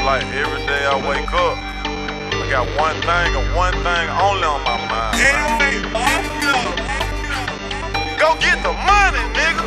like every day I wake up, I got one thing and one thing only on my mind. Go get the money, nigga.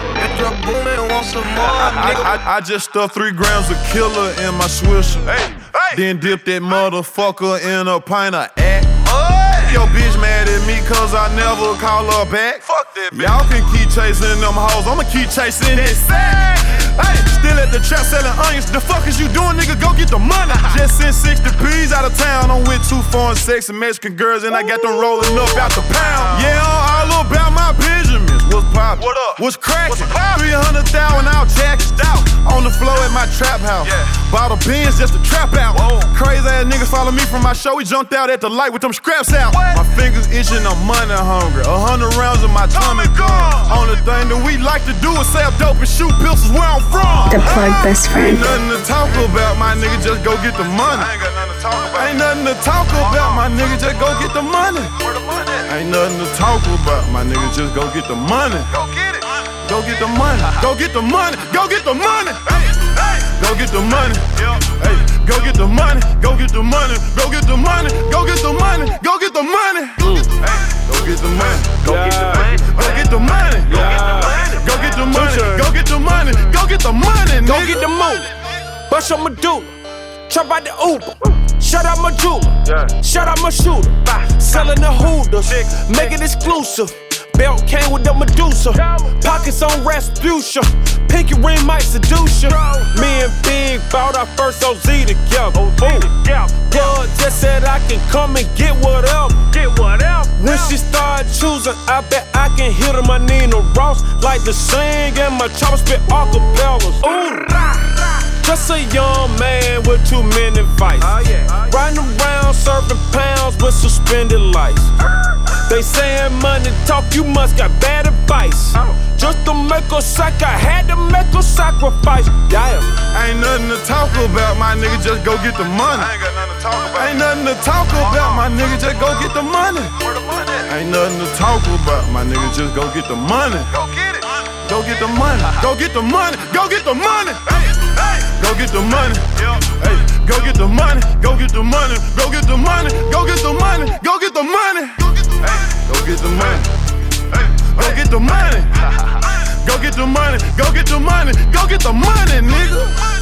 I just stuffed 3 grams of killer in my Swisher. Hey. Then dipped that motherfucker in a pint of act. Yo bitch mad at me cause I never call her back. Fuck that bitch. Y'all can keep chasing them hoes, I'ma keep chasing that sack. Hey, still at the trap selling onions. The fuck is you doing, nigga? Go get the money. Just sent 60 P's out of town. I'm with 2 foreign sexy Mexican girls and I got them rolling up out the pound. Yeah, I'm all about my Benjamins. What's poppin'? What up? What's crackin'? 300,000 out jackets out on the floor at my trap house. Yeah. Bought a Benz just to trap out. Whoa. Crazy ass niggas follow me from my show. We jumped out at the light with them scraps out. What? My fingers itching, I'm money hungry. 100 rounds in my tummy gun. Only thing that we like to do is sell dope and shoot pistols where I'm from. The plug best friend. Ain't nothing to talk about, my nigga, just go get the money. I ain't got nothing to talk about. Ain't nothing to talk about, my nigga, just go get the money. Where the money? Ain't nothing to talk about, my nigga, just go get the money. Go get it. Go get the money. Go get the money. Go get the money. Go get the money. Hey, go get the money. Go get the money. Go get the money. Go get the money. Go get the money. Hey, go get the money. Go get the money. Go get the money. Go get the money. Go get the money. Go get the money. Go get the money. Bust on my dude. Trap out the Uber. Shut out my jeweler. Shut out my shooter. Selling the Hooters. Make it exclusive. Belt came with the Medusa. Pockets on Rasputia. Pinky ring might seduce you. Me and Big bought our first OZ together. Blood just said I can come and get whatever. When she started choosing, I bet I can hit her my Nina Ross. Like to sing and my chopper spit acapellas. Ooh. Just a young man with too many vices. Riding around serving pounds with suspended lights. They saying money talk, you must got bad advice. Just to make a sack, I had to make a sacrifice. Yeah. Ain't nothing to talk about, my nigga, just go get the money. I ain't got nothing to talk about. Ain't nothing to talk about, my nigga, just go get the money. Where the money? Ain't nothing to talk about, my nigga, just go get the money. Go get it. Go get the money. Go get the money. Go get the money. Go get the money. Hey, go get the money. Go get the money. Go get the money. Go get the money. Go get the money. Hey, go get the money. Hey, go get the money. Go get the money. Go get the money. Go get the money, nigga.